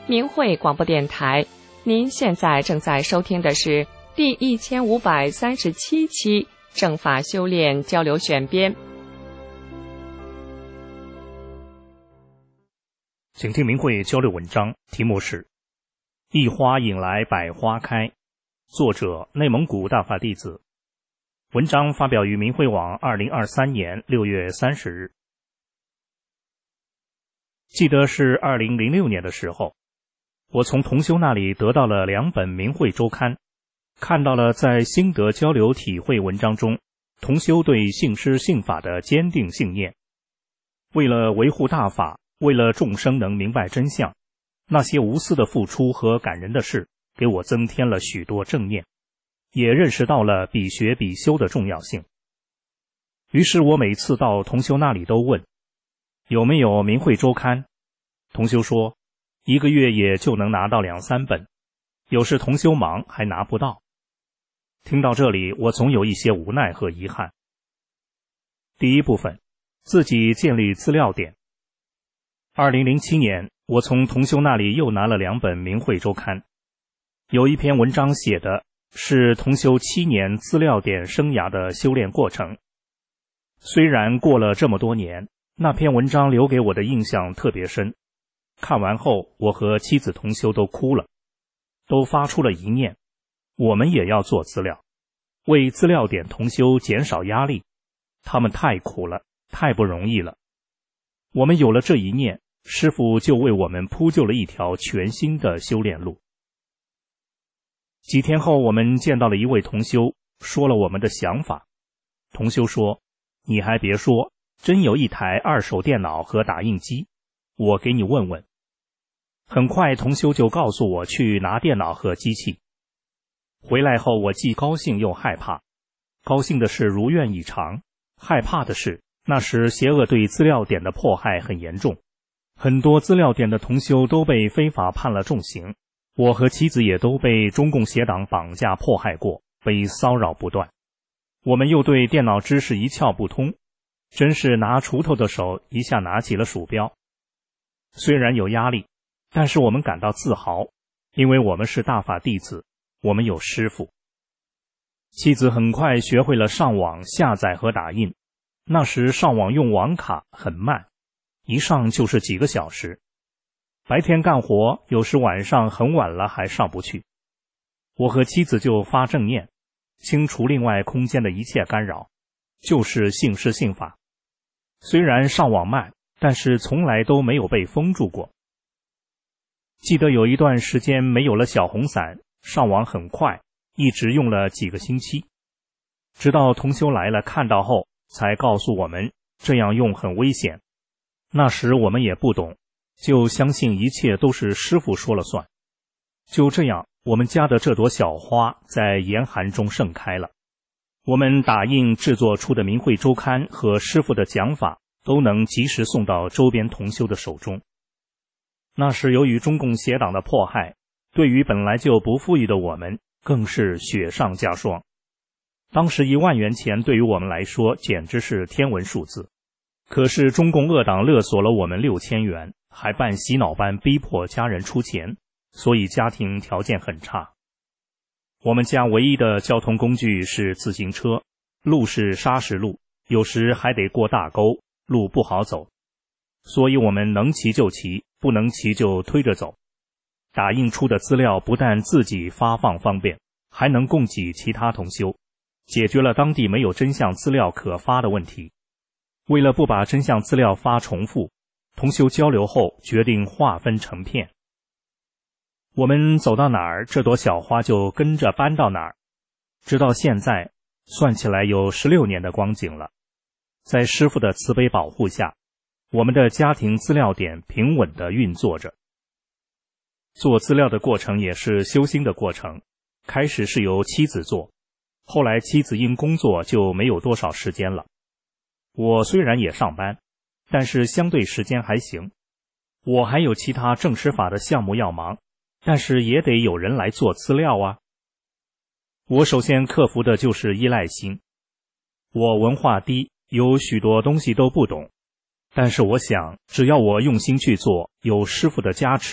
明慧广播电台。您现在正在收听的是第1537期正法修炼交流选编。 请听明慧交流文章，题目是一花引来百花开，作者内蒙古大法弟子。文章发表于明慧网2023年6月30日。记得是2006年的时候，我从同修那里得到了2本明慧周刊，看到了在心得交流体会文章中同修对信师信法的坚定信念。为了维护大法，为了众生能明白真相，那些无私的付出和感人的事给我增添了许多正念，也认识到了比学比修的重要性。于是我每次到同修那里都问有没有明慧周刊，同修说1个月也就能拿到2-3本，有时同修忙还拿不到。听到这里，我总有一些无奈和遗憾。第一部分，自己建立资料点。2007年，我从同修那里又拿了2本明慧周刊，有一篇文章写的是同修7年资料点生涯的修炼过程。虽然过了这么多年，那篇文章留给我的印象特别深。看完后，我和妻子同修都哭了，都发出了一念，我们也要做资料，为资料点同修减少压力，他们太苦了，太不容易了。我们有了这一念，师父就为我们铺就了一条全新的修炼路。几天后，我们见到了一位同修，说了我们的想法。同修说，你还别说，真有一台2手电脑和打印机，我给你问问。很快同修就告诉我去拿电脑和机器。回来后我既高兴又害怕，高兴的是如愿以偿，害怕的是那时邪恶对资料点的迫害很严重，很多资料点的同修都被非法判了重刑，我和妻子也都被中共邪党绑架迫害过，被骚扰不断。我们又对电脑知识一窍不通，真是拿锄头的手一下拿起了鼠标。虽然有压力，但是我们感到自豪，因为我们是大法弟子，我们有师父。妻子很快学会了上网下载和打印，那时上网用网卡很慢，一上就是几个小时。白天干活，有时晚上很晚了还上不去。我和妻子就发正念，清除另外空间的一切干扰，就是信师信法。虽然上网慢，但是从来都没有被封住过。记得有一段时间没有了小红伞，上网很快，一直用了几个星期。直到同修来了看到后，才告诉我们这样用很危险。那时我们也不懂，就相信一切都是师父说了算。就这样，我们家的这朵小花在严寒中盛开了。我们打印制作出的明慧周刊和师父的讲法都能及时送到周边同修的手中。那时由于中共邪党的迫害，对于本来就不富裕的我们更是雪上加霜。当时1万元钱对于我们来说简直是天文数字，可是中共恶党勒索了我们6000元，还办洗脑班逼迫家人出钱，所以家庭条件很差。我们家唯一的交通工具是自行车，路是砂石路，有时还得过大沟，路不好走，所以我们能骑就骑，不能骑就推着走。打印出的资料不但自己发放方便，还能供给其他同修，解决了当地没有真相资料可发的问题。为了不把真相资料发重复，同修交流后决定划分成片。我们走到哪儿，这朵小花就跟着搬到哪儿，直到现在，算起来有16年的光景了。在师父的慈悲保护下，我们的家庭资料点平稳地运作着。做资料的过程也是修心的过程，开始是由妻子做，后来妻子因工作就没有多少时间了。我虽然也上班，但是相对时间还行。我还有其他正实法的项目要忙，但是也得有人来做资料啊。我首先克服的就是依赖心。我文化低，有许多东西都不懂，但是我想只要我用心去做，有师父的加持，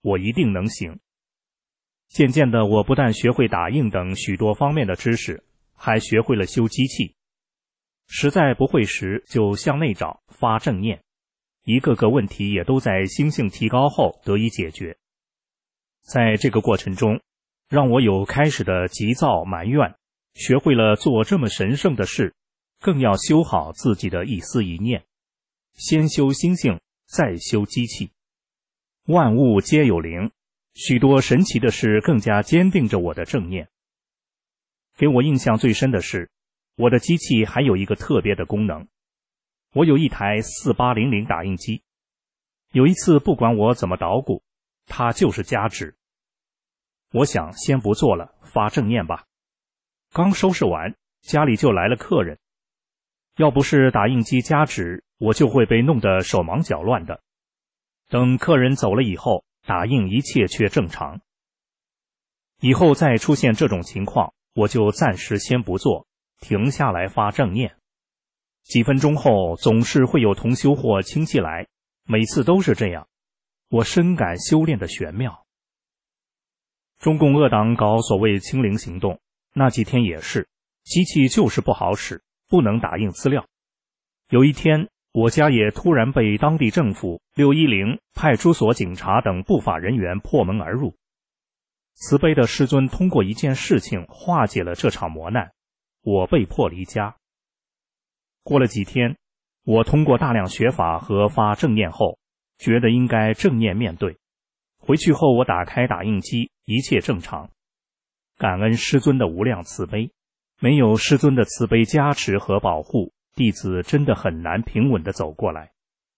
我一定能行。渐渐的，我不但学会打印等许多方面的知识，还学会了修机器。实在不会时，就向内找，发正念，一个个问题也都在心性提高后得以解决。在这个过程中，让我有开始的急躁埋怨，学会了做这么神圣的事，更要修好自己的一思一念，先修心性，再修机器。万物皆有灵，许多神奇的事更加坚定着我的正念。给我印象最深的是，我的机器还有一个特别的功能。我有一台4800打印机，有一次不管我怎么捣鼓，它就是加纸。我想先不做了，发正念吧。刚收拾完，家里就来了客人。要不是打印机加纸，我就会被弄得手忙脚乱的。等客人走了以后，打印一切却正常。以后再出现这种情况，我就暂时先不做，停下来发正念。几分钟后，总是会有同修或亲戚来，每次都是这样。我深感修炼的玄妙。中共恶党搞所谓清零行动，那几天也是，机器就是不好使，不能打印资料。有一天，我家也突然被当地政府、610、派出所警察等不法人员破门而入。慈悲的师尊通过一件事情化解了这场磨难，我被迫离家。过了几天，我通过大量学法和发正念后，觉得应该正念面对。回去后，我打开打印机，一切正常。感恩师尊的无量慈悲，没有师尊的慈悲加持和保护，弟子真的很难平稳地走过来。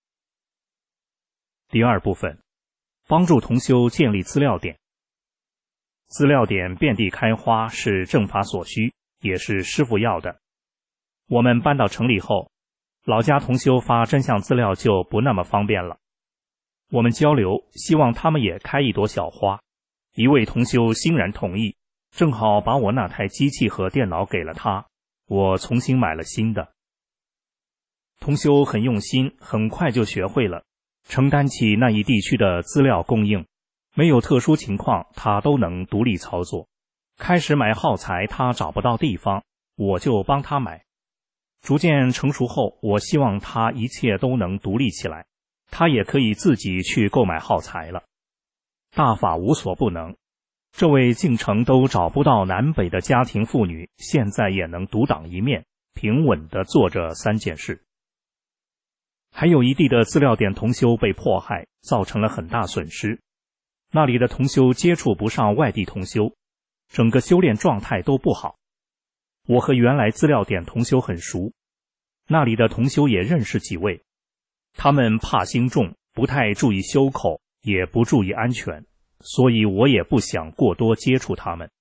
第二部分，帮助同修建立资料点。资料点遍地开花是正法所需，也是师父要的。我们搬到城里后，老家同修发真相资料就不那么方便了。我们交流，希望他们也开一朵小花。一位同修欣然同意，正好把我那台机器和电脑给了他，我重新买了新的。同修很用心，很快就学会了承担起那一地区的资料供应，没有特殊情况他都能独立操作。开始买耗材他找不到地方，我就帮他买。逐渐成熟后，我希望他一切都能独立起来，他也可以自己去购买耗材了。大法无所不能，这位进城都找不到南北的家庭妇女，现在也能独当一面，平稳地做着3件事。还有一地的资料点同修被迫害，造成了很大损失。那里的同修接触不上外地同修，整个修炼状态都不好。我和原来资料点同修很熟，那里的同修也认识几位，他们怕心重，不太注意修口，也不注意安全，所以我也不想过多接触他们。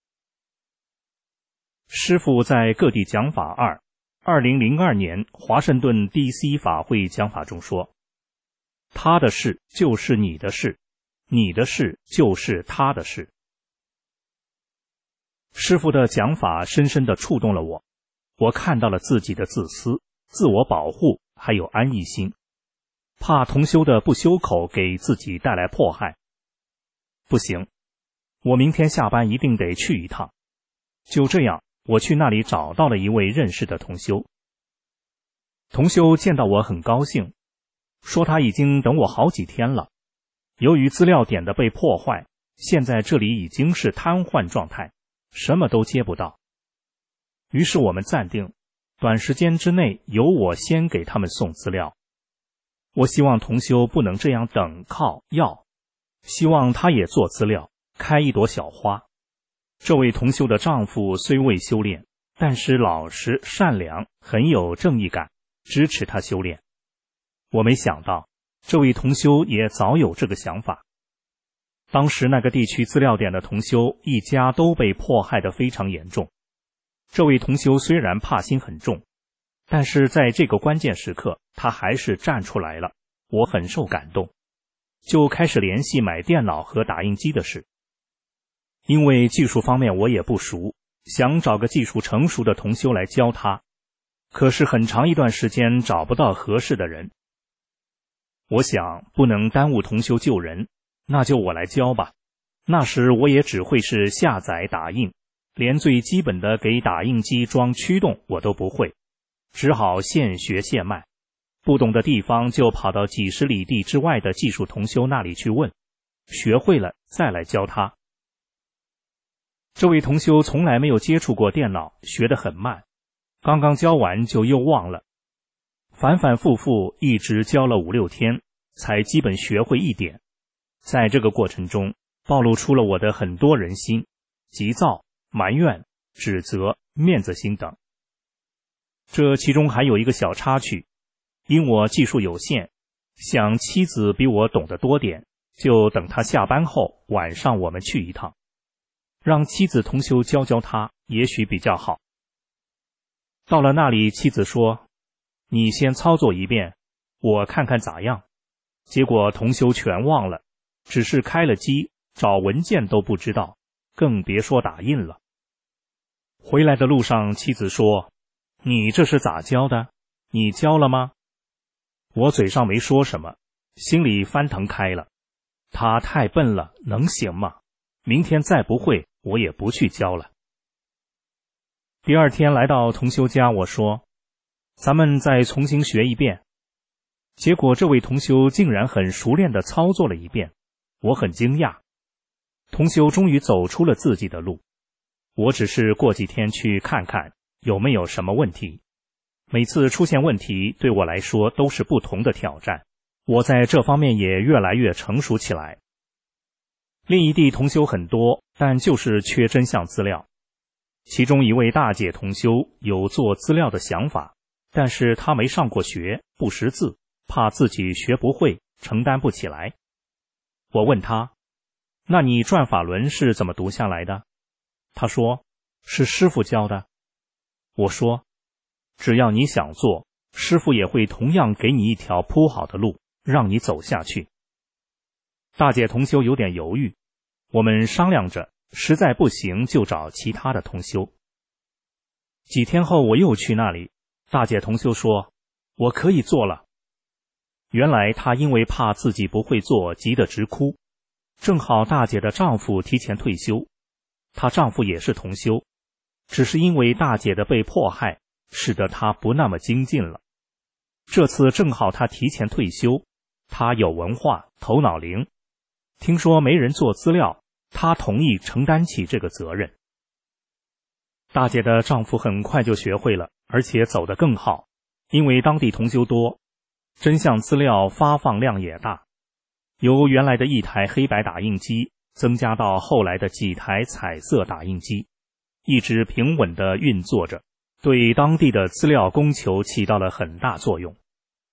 师父在各地讲法2002年华盛顿 DC 法会讲法中说，他的事就是你的事，你的事就是他的事。师父的讲法深深地触动了我，我看到了自己的自私、自我保护还有安逸心，怕同修的不修口给自己带来迫害。不行，我明天下班一定得去一趟。就这样，我去那里找到了一位认识的同修。同修见到我很高兴，说他已经等我好几天了。由于资料点的被破坏，现在这里已经是瘫痪状态，什么都接不到。于是我们暂定，短时间之内由我先给他们送资料。我希望同修不能这样等靠要，希望他也做资料，开一朵小花。这位同修的丈夫虽未修炼，但是老实善良，很有正义感，支持他修炼。我没想到这位同修也早有这个想法。当时那个地区资料点的同修一家都被迫害得非常严重。这位同修虽然怕心很重，但是在这个关键时刻他还是站出来了，我很受感动，就开始联系买电脑和打印机的事。因为技术方面我也不熟，想找个技术成熟的同修来教他，可是很长一段时间找不到合适的人。我想不能耽误同修救人， 那就我来教吧。那时我也只会是下载打印，连最基本的给打印机装驱动我都不会，只好现学现卖。不懂的地方就跑到几十里地之外的技术同修那里去问，学会了再来教他。这位同修从来没有接触过电脑，学得很慢，刚刚教完就又忘了，反反复复一直教了5-6天，才基本学会一点。在这个过程中，暴露出了我的很多人心，急躁、埋怨、指责、面子心等。这其中还有一个小插曲，因我技术有限，想妻子比我懂得多点，就等他下班后晚上我们去一趟，让妻子同修教教他，也许比较好。到了那里，妻子说：“你先操作一遍，我看看咋样。”结果同修全忘了，只是开了机，找文件都不知道，更别说打印了。回来的路上，妻子说：“你这是咋教的？你教了吗？”我嘴上没说什么，心里翻腾开了。他太笨了，能行吗？明天再不会，我也不去教了。第二天来到同修家，我说：“咱们再重新学一遍。”结果这位同修竟然很熟练地操作了一遍，我很惊讶。同修终于走出了自己的路，我只是过几天去看看有没有什么问题。每次出现问题对我来说都是不同的挑战，我在这方面也越来越成熟起来。另一地同修很多，但就是缺真相资料。其中一位大姐同修有做资料的想法，但是她没上过学，不识字，怕自己学不会，承担不起来。我问她：“那你转法轮是怎么读下来的？”她说：“是师父教的。”我说：“只要你想做，师父也会同样给你一条铺好的路，让你走下去。”大姐同修有点犹豫，我们商量着，实在不行就找其他的同修。几天后我又去那里，大姐同修说：“我可以做了。”原来她因为怕自己不会做，急得直哭。正好大姐的丈夫提前退休，她丈夫也是同修，只是因为大姐的被迫害，使得她不那么精进了。这次正好她提前退休，她有文化，头脑灵，听说没人做资料，她同意承担起这个责任。大姐的丈夫很快就学会了，而且走得更好，因为当地同修多，真相资料发放量也大，由原来的1台黑白打印机增加到后来的几台彩色打印机，一直平稳地运作着，对当地的资料供求起到了很大作用。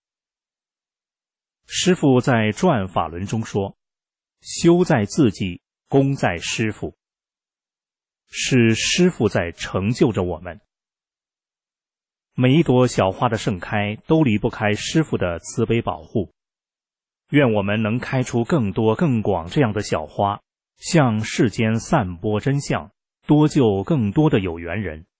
师父在转法轮中说：“修在自己，功在师父。”是师父在成就着我们。每一朵小花的盛开都离不开师父的慈悲保护，愿我们能开出更多更广这样的小花，向世间散播真相，多救更多的有缘人。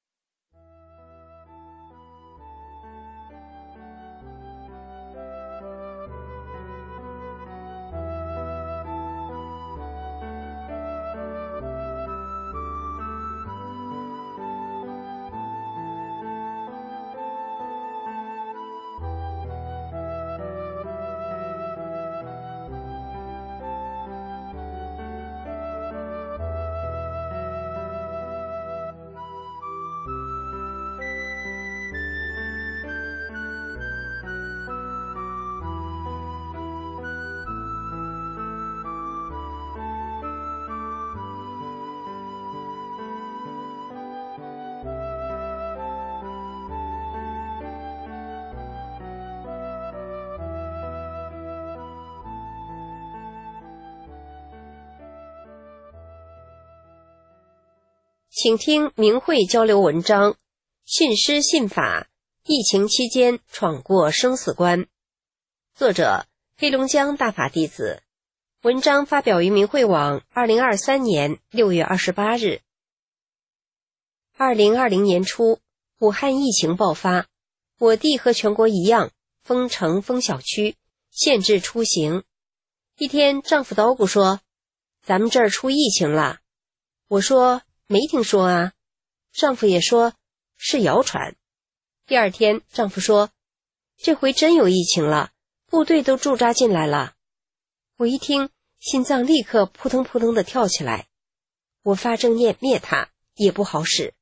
请听明慧交流文章：信师信法，疫情期间闯过生死关。作者：黑龙江大法弟子。文章发表于明慧网2023年6月28日。2020年初，武汉疫情爆发，我地和全国一样封城封小区，限制出行。 一天，丈夫捣鼓说：“咱们这儿出疫情了。”我说：“没听说啊。”丈夫也说：“是谣传。”第二天，丈夫说：“这回真有疫情了，部队都驻扎进来了。”我一听，心脏立刻扑腾扑腾地跳起来。我发正念灭它也不好使。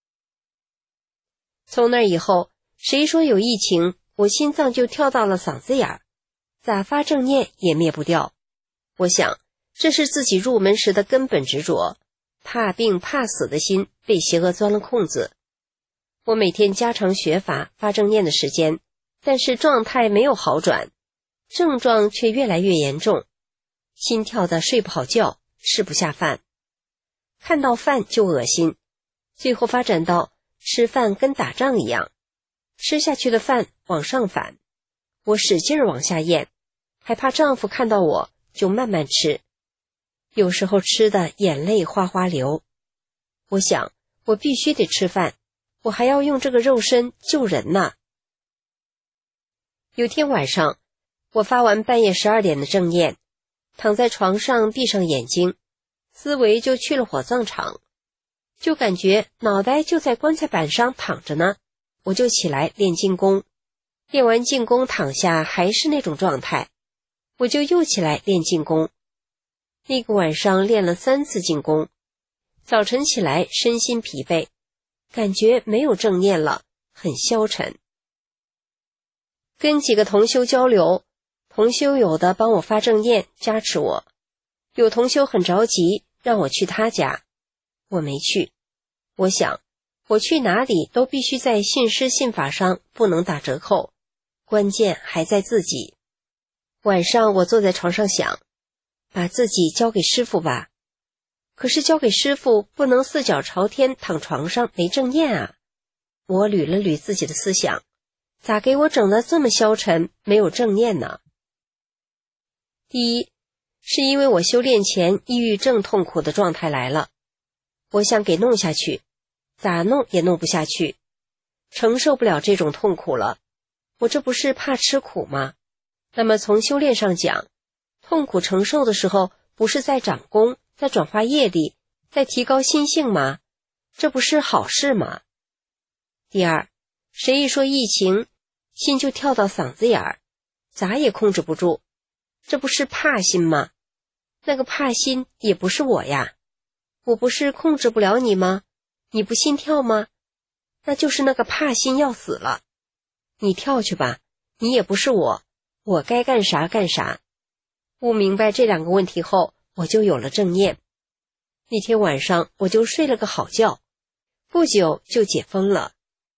从那以后，谁说有疫情，我心脏就跳到了嗓子眼儿，咋发正念也灭不掉。我想，这是自己入门时的根本执着，怕病怕死的心被邪恶钻了空子。我每天加长学法发正念的时间，但是状态没有好转，症状却越来越严重，心跳的睡不好觉，吃不下饭，看到饭就恶心，最后发展到吃饭跟打仗一样，吃下去的饭往上反，我使劲往下咽，还怕丈夫看到我就慢慢吃，有时候吃的眼泪哗哗流。我想，我必须得吃饭，我还要用这个肉身救人呢。有天晚上，我发完半夜12点的正念，躺在床上闭上眼睛，思维就去了火葬场，就感觉脑袋就在棺材板上躺着呢。我就起来练静功，练完静功躺下还是那种状态，我就又起来练静功。那个晚上练了3次静功，早晨起来身心疲惫，感觉没有正念了，很消沉。跟几个同修交流，同修有的帮我发正念加持我，有同修很着急让我去他家，我没去。我想，我去哪里都必须在信施信法上不能打折扣，关键还在自己。晚上我坐在床上想，把自己交给师父吧。可是交给师父不能4脚朝天躺床上没正念啊。我捋了捋自己的思想，咋给我整得这么消沉，没有正念呢？第一，是因为我修炼前抑郁症痛苦的状态来了，我想给弄下去，咋弄也弄不下去，承受不了这种痛苦了。我这不是怕吃苦吗？那么从修炼上讲，痛苦承受的时候，不是在长功，在转化业力，在提高心性吗？这不是好事吗？第二，谁一说疫情，心就跳到嗓子眼儿，咋也控制不住，这不是怕心吗？那个怕心也不是我呀，我不是控制不了你吗？你不心跳吗？那就是那个怕心要死了。你跳去吧，你也不是我，我该干啥干啥。悟明白这2个问题后，我就有了正念。那天晚上我就睡了个好觉，不久就解封了。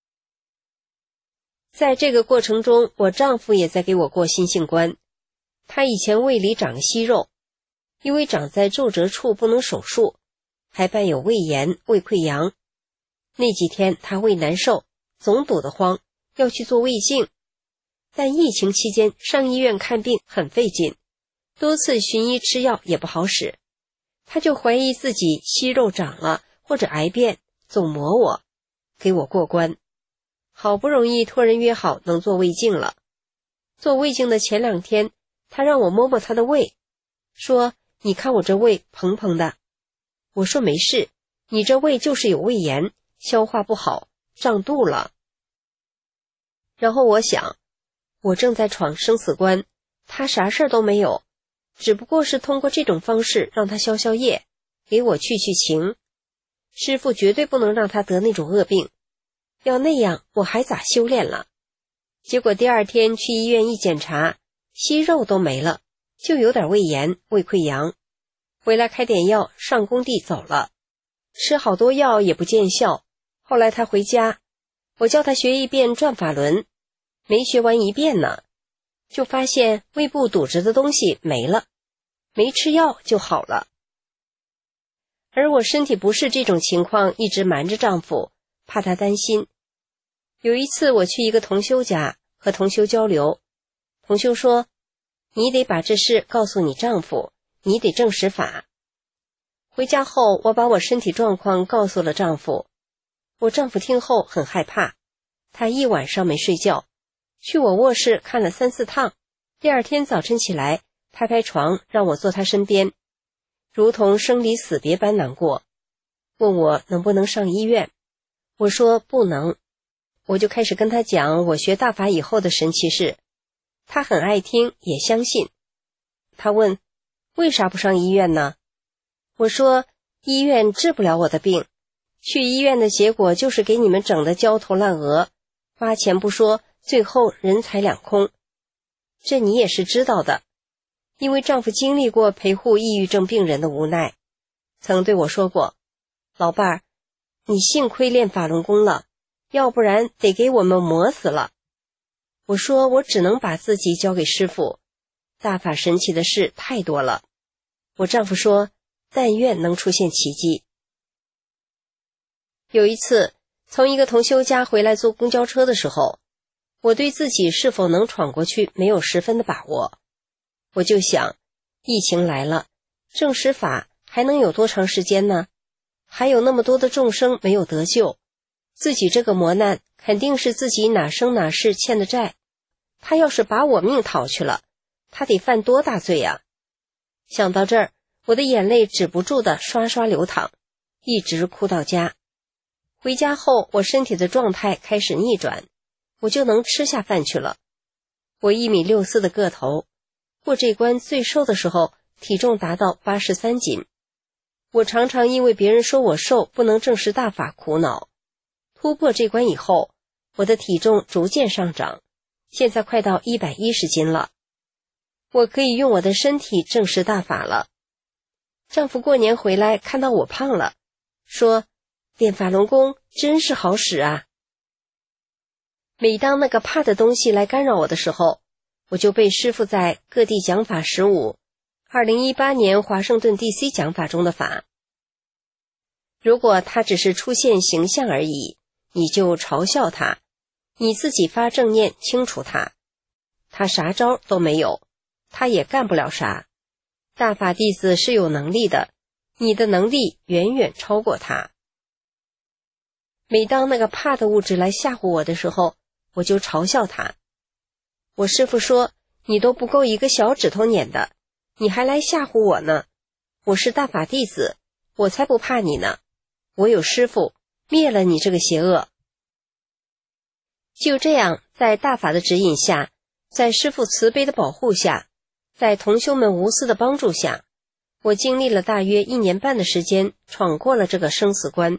在这个过程中，我丈夫也在给我过心性关。他以前胃里长个息肉，因为长在皱褶处不能手术，还伴有胃炎、胃溃疡。那几天他胃难受，总堵得慌，要去做胃镜。但疫情期间上医院看病很费劲，多次寻医吃药也不好使，他就怀疑自己息肉长了或者癌变，总磨我，给我过关。好不容易托人约好能做胃镜了。做胃镜的前2天，他让我摸摸他的胃，说你看我这胃蓬蓬的。我说没事，你这胃就是有胃炎，消化不好，胀肚了。然后我想，我正在闯生死关，他啥事都没有，只不过是通过这种方式让他消消业，给我去情。师父绝对不能让他得那种恶病，要那样我还咋修炼了？结果第2天去医院一检查，息肉都没了，就有点胃炎、胃溃疡。回来开点药，上工地走了，吃好多药也不见效。后来他回家，我叫他学一遍转法轮，没学完1遍呢，就发现胃部堵着的东西没了，没吃药就好了。而我身体不适这种情况一直瞒着丈夫，怕他担心。有一次我去一个同修家和同修交流，同修说，你得把这事告诉你丈夫，你得证实法。回家后我把我身体状况告诉了丈夫，我丈夫听后很害怕，他1晚上没睡觉，去我卧室看了3、4趟，第2天早晨起来拍拍床让我坐他身边，如同生离死别般难过，问我能不能上医院。我说不能，我就开始跟他讲我学大法以后的神奇事，他很爱听也相信。他问为啥不上医院呢？我说医院治不了我的病，去医院的结果就是给你们整得焦头烂额，花钱不说，最后人财两空。这你也是知道的，因为丈夫经历过陪护抑郁症病人的无奈，曾对我说过，老伴儿，你幸亏练法轮功了，要不然得给我们磨死了。我说我只能把自己交给师父，大法神奇的事太多了。我丈夫说但愿能出现奇迹。有一次从一个同修家回来坐公交车的时候，我对自己是否能闯过去没有十分的把握。我就想，疫情来了，正实法还能有多长时间呢？还有那么多的众生没有得救，自己这个磨难肯定是自己哪生哪世欠的债，他要是把我命讨去了，他得犯多大罪啊！想到这儿，我的眼泪止不住的刷刷流淌，一直哭到家。回家后，我身体的状态开始逆转，我就能吃下饭去了。我1.64米的个头，过这关最瘦的时候体重达到83斤。我常常因为别人说我瘦不能证实大法苦恼，突破这关以后，我的体重逐渐上涨，现在快到110斤了。我可以用我的身体证实大法了。丈夫过年回来看到我胖了，说练法轮功真是好使啊。每当那个怕的东西来干扰我的时候，我就被师父在各地讲法15 2018年华盛顿 DC 讲法中的法。如果他只是出现形象而已，你就嘲笑他，你自己发正念清除他，他啥招都没有，他也干不了啥。大法弟子是有能力的，你的能力远远超过他。每当那个怕的物质来吓唬我的时候，我就嘲笑他。我师父说，你都不够一个小指头捻的，你还来吓唬我呢？我是大法弟子，我才不怕你呢。我有师父，灭了你这个邪恶。就这样，在大法的指引下，在师父慈悲的保护下，在同修们无私的帮助下，我经历了大约1年半的时间，闯过了这个生死关。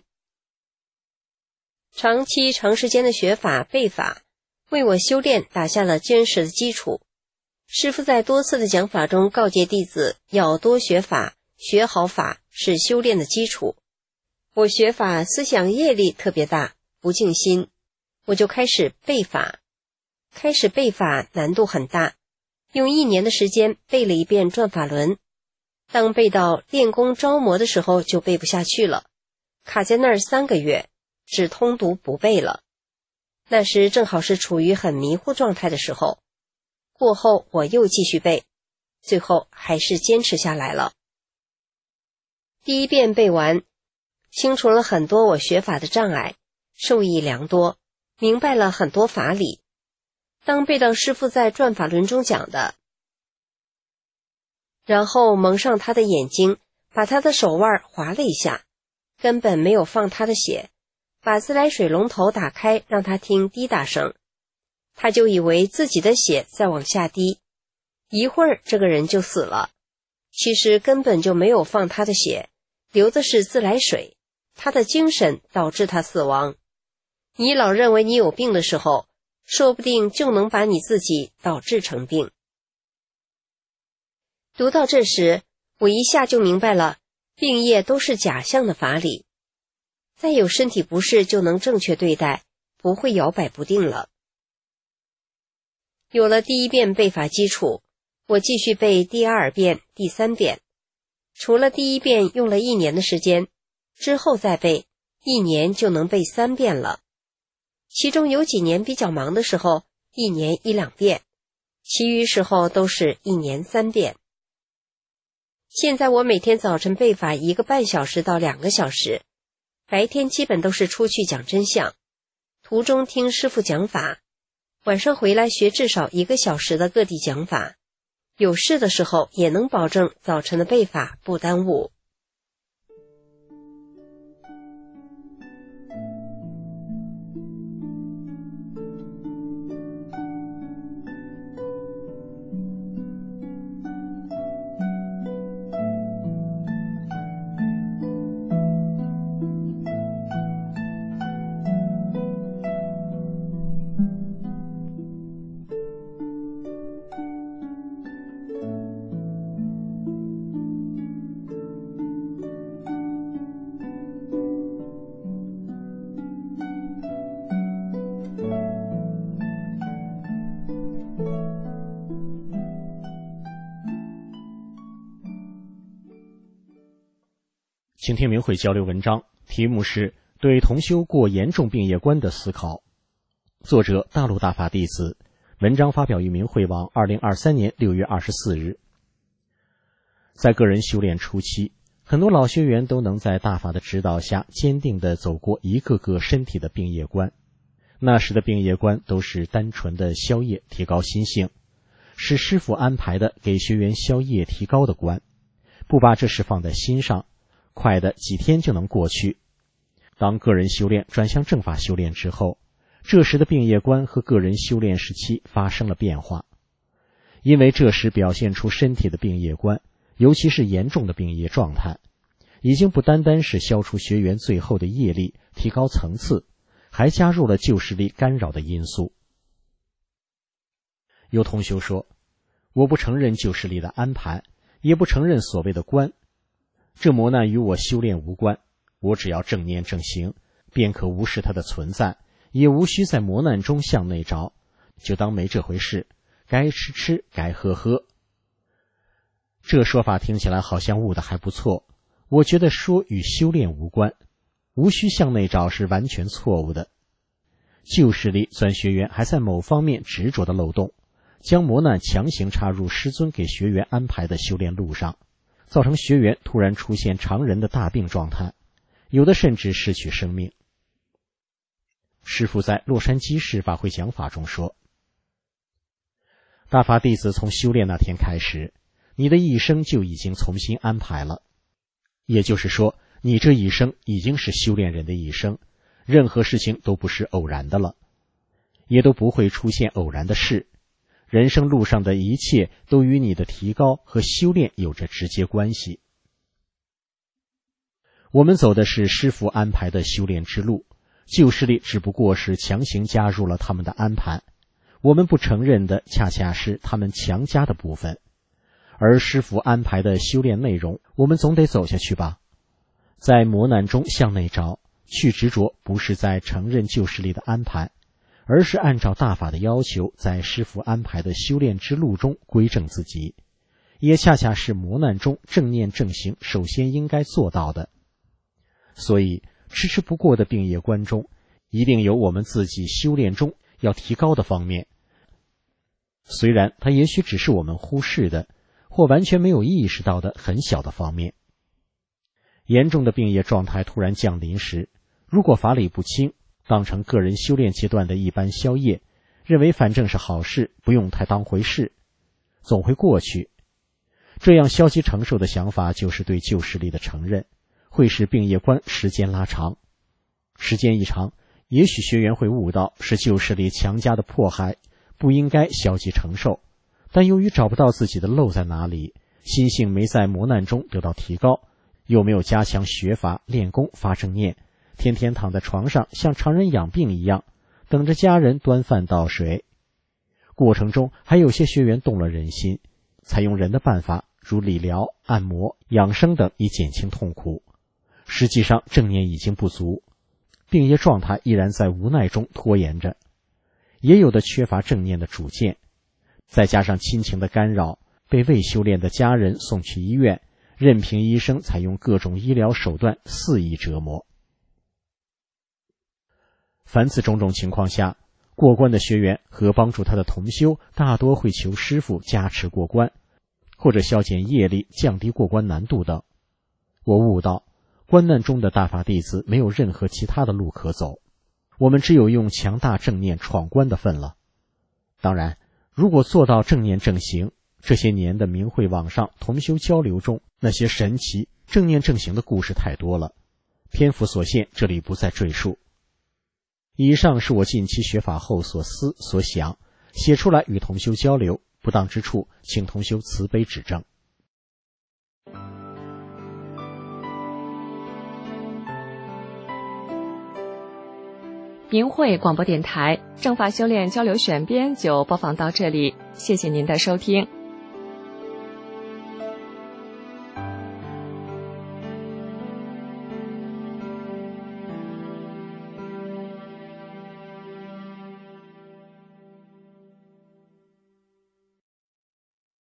长时间的学法背法，为我修炼打下了坚实的基础。师父在多次的讲法中告诫弟子要多学法，学好法是修炼的基础。我学法思想业力特别大，不静心，我就开始背法。背法难度很大，用1年的时间背了一遍转法轮。当背到练功招魔的时候就背不下去了，卡在那儿3个月，只通读不背了。那时正好是处于很迷糊状态的时候，过后我又继续背，最后还是坚持下来了。第1遍背完，清除了很多我学法的障碍，受益良多，明白了很多法理。当背到师父在转法轮中讲的，然后蒙上他的眼睛，把他的手腕划了一下，根本没有放他的血，把自来水龙头打开让他听滴答声，他就以为自己的血在往下滴，一会儿这个人就死了。其实根本就没有放他的血，流的是自来水，他的精神导致他死亡。你老认为你有病的时候，说不定就能把你自己导致成病。读到这时，我一下就明白了，病业都是假象的法理。再有身体不适就能正确对待，不会摇摆不定了。有了第1遍背法基础，我继续背第2遍、第3遍。除了第1遍用了1年的时间，之后再背，1年就能背3遍了。其中有几年比较忙的时候，1年1-2遍，其余时候都是1年3遍。现在我每天早晨背法1个半小时到2个小时，白天基本都是出去讲真相，途中听师父讲法，晚上回来学至少1个小时的各地讲法， 有事的时候也能保证早晨的背法不耽误。 请听明慧交流文章，题目是对同修过严重病业关的思考，作者大陆大法弟子，文章发表于明慧网2023年6月24日。在个人修炼初期，很多老学员都能在大法的指导下坚定地走过一个个身体的病业关。那时的病业关都是单纯的消业提高心性，是师父安排的给学员消业提高的关，不把这事放在心上，快的几天就能过去。当个人修炼转向正法修炼之后，这时的病业关和个人修炼时期发生了变化。因为这时表现出身体的病业关，尤其是严重的病业状态，已经不单单是消除学员最后的业力，提高层次，还加入了旧势力干扰的因素。有同修说，我不承认旧势力的安排，也不承认所谓的关，这磨难与我修炼无关，我只要正念正行，便可无视它的存在，也无需在磨难中向内找，就当没这回事，该吃吃，该喝喝。这说法听起来好像悟得还不错，我觉得说与修炼无关，无需向内找是完全错误的。旧势力钻学员还在某方面执着的漏洞，将磨难强行插入师尊给学员安排的修炼路上，造成学员突然出现常人的大病状态，有的甚至失去生命。师父在洛杉矶市法会讲法中说，大法弟子从修炼那天开始，你的一生就已经重新安排了，也就是说，你这一生已经是修炼人的一生，任何事情都不是偶然的了，也都不会出现偶然的事。人生路上的一切都与你的提高和修炼有着直接关系。我们走的是师父安排的修炼之路，旧势力只不过是强行加入了他们的安排，我们不承认的恰恰是他们强加的部分。而师父安排的修炼内容，我们总得走下去吧。在磨难中向内找，去执着，不是在承认旧势力的安排，而是按照大法的要求，在师父安排的修炼之路中归正自己，也恰恰是磨难中正念正行首先应该做到的。所以迟迟不过的病业关中，一定有我们自己修炼中要提高的方面，虽然它也许只是我们忽视的或完全没有意识到的很小的方面。严重的病业状态突然降临时，如果法理不清，当成个人修炼阶段的一般消业，认为反正是好事，不用太当回事，总会过去。这样消极承受的想法就是对旧势力的承认，会使病业关时间拉长。时间一长，也许学员会悟到是旧势力强加的迫害，不应该消极承受，但由于找不到自己的漏在哪里，心性没在磨难中得到提高，又没有加强学法练功发正念，天天躺在床上像常人养病一样，等着家人端饭倒水。过程中还有些学员动了人心，采用人的办法，如理疗、按摩、养生等，以减轻痛苦。实际上正念已经不足，病业状态依然在无奈中拖延着，也有的缺乏正念的主见，再加上亲情的干扰，被未修炼的家人送去医院，任凭医生采用各种医疗手段肆意折磨。凡此种种情况下，过关的学员和帮助他的同修大多会求师父加持过关，或者消减业力，降低过关难度等。我悟到，关难中的大法弟子没有任何其他的路可走，我们只有用强大正念闯关的份了。当然，如果做到正念正行， 这些年的明慧网上同修交流中，那些神奇正念正行的故事太多了，篇幅所限，这里不再赘述。以上是我近期学法后所思所想，写出来与同修交流，不当之处请同修慈悲指正。 明慧广播电台正法修炼交流选编就播放到这里，谢谢您的收听。